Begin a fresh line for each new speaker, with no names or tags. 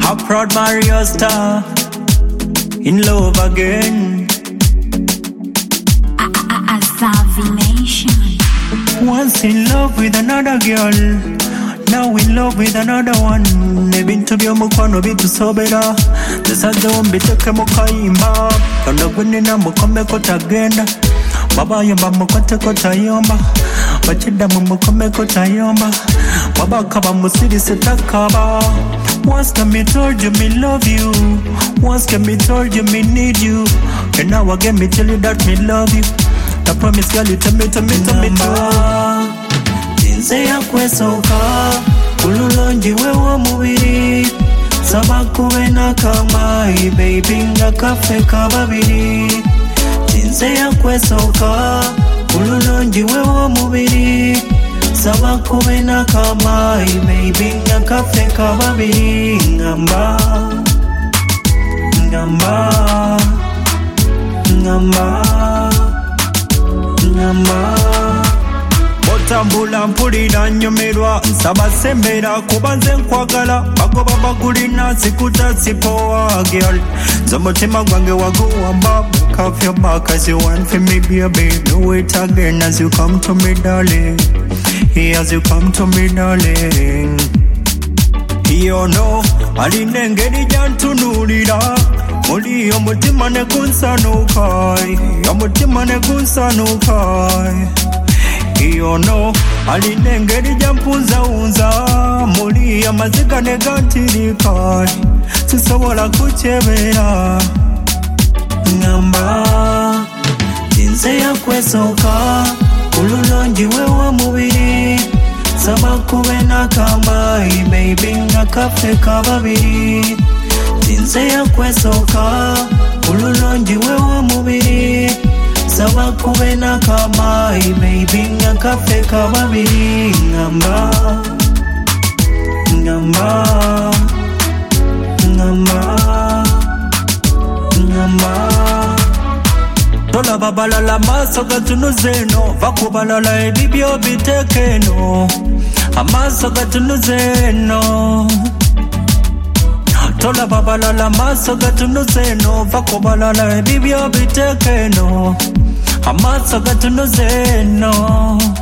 A proud Mario star, in love again.
Savvy Nation.
Once in love with another girl, now in love with another one. Nebintu byomukwano bitusobera, desade ombiteke mukayimba. Kono gunina mukomeko tagenda, baba yomba mukoteko tayomba. Bachida mumukomeko tayomba, baba kaba musiri setakaba. Once can me told you me love you, once can me told you me need you, and now again me tell you that me love you. I promise girl you tell me Jinse ya kwesoka Kululonji wewa mubiri Sabakuwe na kamai Baby nga kafe kababiri Jinse ya kwesoka Kululonji wewa mubiri Sabakuwe na kamai Baby nga kafe kababiri Ngamba Botambula mpulira nyomerwa nsaba sembera kuba nze nkwagala bagoba bagulina sikuta sipoa girl zomutima gwange waguwamba off your back as you want for me baby do it again as you come to me darling as you come to me darling you know alinengeri jantunulira Muli omutima ne kunsanukai omutima ne kunsanukai iyo no alinengeri jampunza unza muli amaziga ne gantirikai sisobola kuchebera ngamba jinse ya kwesoka kululonji wewa mubiri saba kube na kamai baby nga kafe kababiri Jinse ya kwesoka Ululonji wewa mubiri Saba kube na kamai Baby nga kafe kababiri Ngamba Tola babalala maso gatunuzeno Vakubalala ebibyo bitekeno Amaso gatunuzeno Tola babalala maso gatunuzeno Vakubalala ebibyo bitekeno Amaso gatunuzeno